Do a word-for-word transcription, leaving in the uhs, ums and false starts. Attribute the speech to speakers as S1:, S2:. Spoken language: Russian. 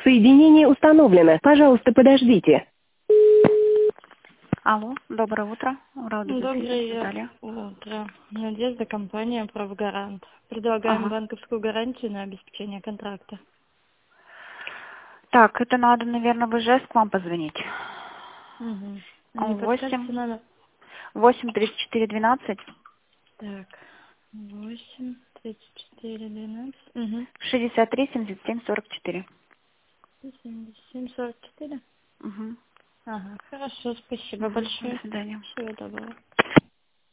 S1: Соединение установлено. Пожалуйста, подождите.
S2: Алло, доброе утро. Рада
S3: Доброе
S2: Наталья.
S3: утро. Надежда, компания «Правгарант». Предлагаем
S2: Ага.
S3: банковскую гарантию на обеспечение контракта.
S2: Так, это надо, наверное, в ИЖС к вам позвонить.
S3: Угу. Не подскажете
S2: восемь,
S3: номер?
S2: восемь тридцать четыре двенадцать
S3: Так, восемь, тридцать четыре, двенадцать. Угу.
S2: шестьдесят три семьдесят семь сорок четыре.
S3: семьдесят семь, сорок четыре.
S2: Угу.
S3: Ага, хорошо, спасибо
S2: Угу. До
S3: большое.
S2: свидания.
S3: Всего доброго.